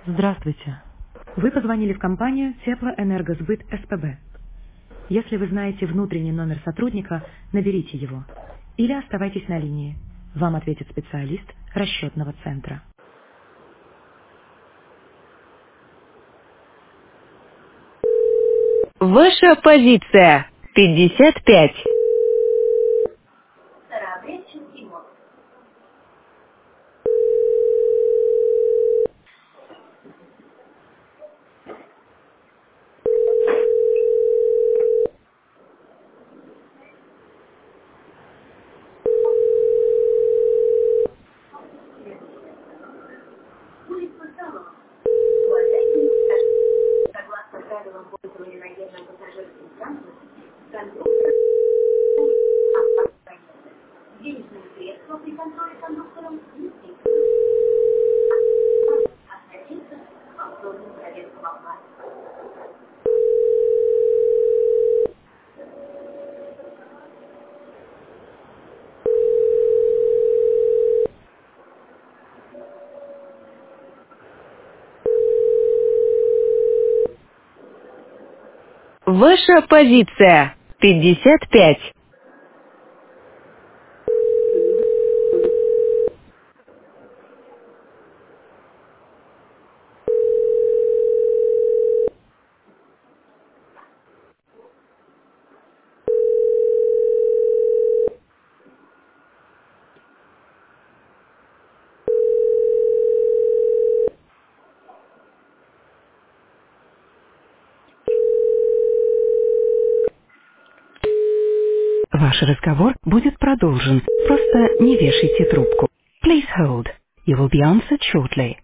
Здравствуйте. Вы позвонили в компанию Теплоэнергосбыт СПБ. Если вы знаете внутренний номер сотрудника, наберите его. Или оставайтесь на линии. Вам ответит специалист расчетного центра. Ваша позиция 55. Ваша позиция 55. Ваш разговор будет продолжен. Просто не вешайте трубку. Please hold. You will be answered shortly.